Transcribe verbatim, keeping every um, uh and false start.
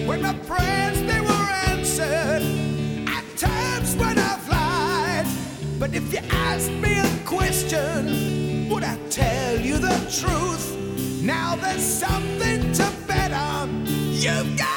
when my prayers they were answered. At times when I've lied, but if you ask me a question, would I tell you the truth? Now there's something to bet on. You've got